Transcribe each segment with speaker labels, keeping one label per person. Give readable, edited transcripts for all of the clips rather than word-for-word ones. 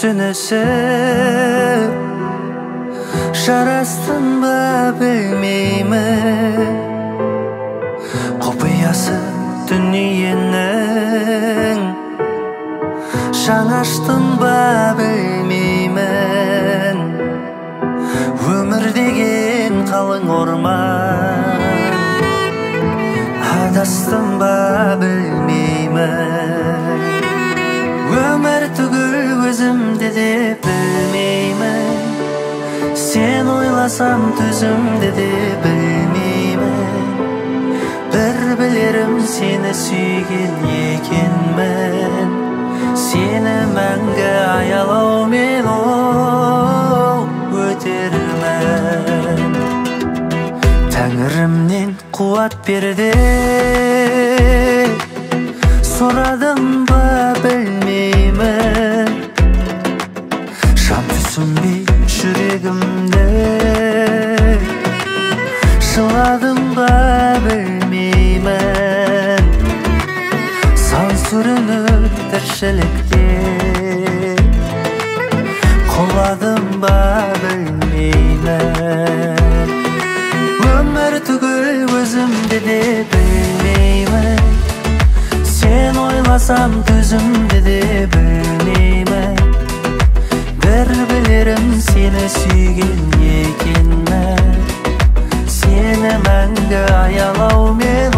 Speaker 1: түшінісіп жарастың ба білмеймін, құпиясы дүниенің жаңаштың ба білмеймін, өмір деген қалың орман, адастың ба білмеймін, өмір түгіл өзімді де білмеймін, сен ойласам төзімді де білмеймін, бір білерім сені сүйген екенмін, сені мәңгі аялаумен өтермін. Тәңірімнен қуат берді, сұрадым ба білмеймін, жан түсінбей жүрегімді жыладым ба білмеймін, сан сүрініп тіршілікте құладым ба білмеймін, өмір түгіл өзімді де білмеймін, сен ойласам төзімді де білмеймін, бір білерім сені сүйген екенмін, сені мәңгі аялаумен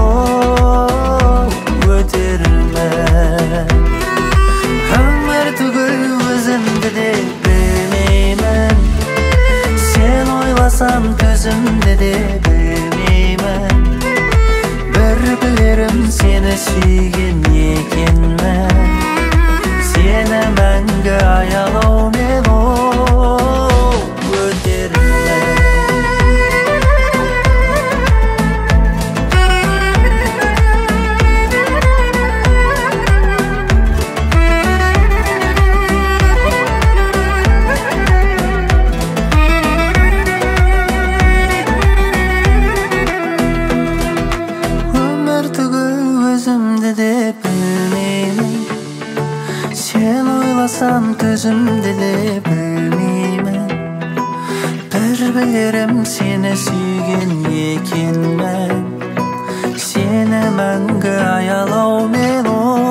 Speaker 1: өтермін. Өмір түгіл өзімді де білмеймін, сен ойласам төзімді де білмеймін, бір білерім сені сүйген екенмін, сені мәңгі аялаумен өтермін. Сен ойласам төзімді де білмеймін, бір білерім сені сүйген екенмін, сені мәңгі аялаумен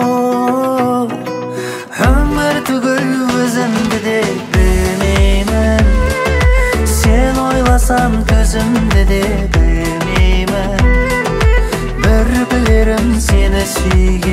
Speaker 1: өмір түгіл өзімді де білмеймін, сен ойласам төзімді де білмеймін, бір білерім сені сүйген